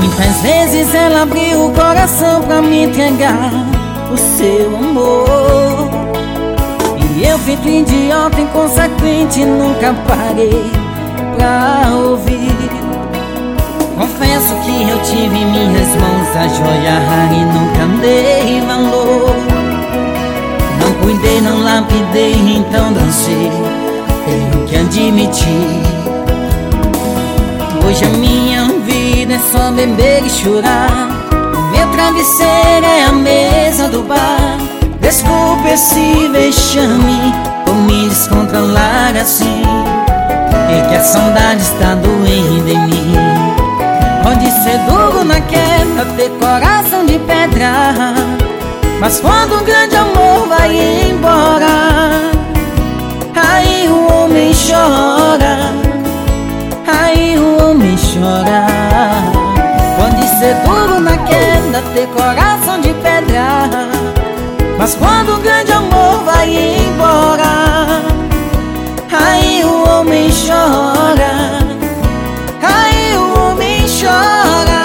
Muitas vezes ela abriu o coração pra me entregar o seu amor, e eu, feito idiota, inconsequente, nunca parei pra ouvir. Confesso que eu tive em minhas mãos a joia rara e nunca dei valor. Não cuidei, não lapidei, então dancei, tenho que admitir. Hoje a minha vida é só beber e chorar. O meu travesseiro é a mesa do bar. Desculpe esse vexame por me descontrolar assim, e que a saudade está doendo em mim. Pode ser duro na queda, ter coração de pedra, mas quando um grande amor vai embora, aí o homem chora, aí o homem chora. Pode ser duro na queda, ter coração de pedra, mas quando um grande amor vai embora, aí o homem chora, aí o homem chora.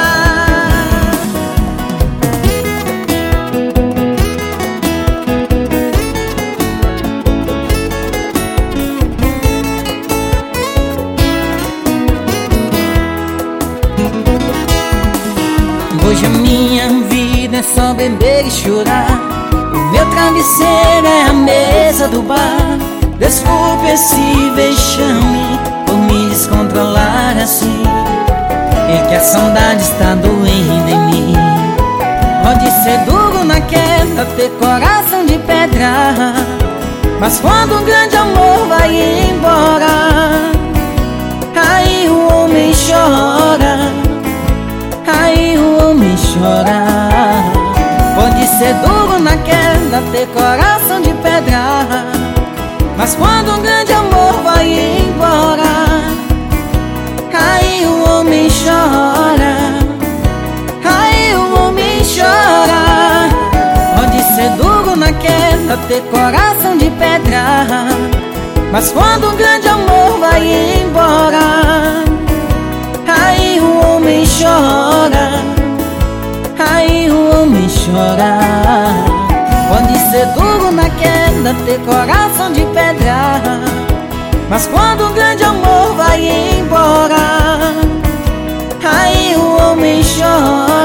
Hoje a minha vida é só beber e chorar. O meu travesseiro é a mesa do bar. Desculpe esse vexame por me descontrolar assim, e que a saudade está doendo em mim. Pode ser duro na queda, ter coração de pedra, mas quando um grande amor vai embora, aí o homem chora, aí o homem chora. Pode ser duro na queda, ter coração de pedra, mas quando um grande amor vai embora, aí o homem chora, aí o homem chora. Pode ser duro na queda, ter coração de pedra, mas quando um grande amor vai embora, aí o homem chora, aí o homem chora. Pode ser duro na queda, ter coração de pedra, mas quando um grande amor vai embora, aí o homem chora.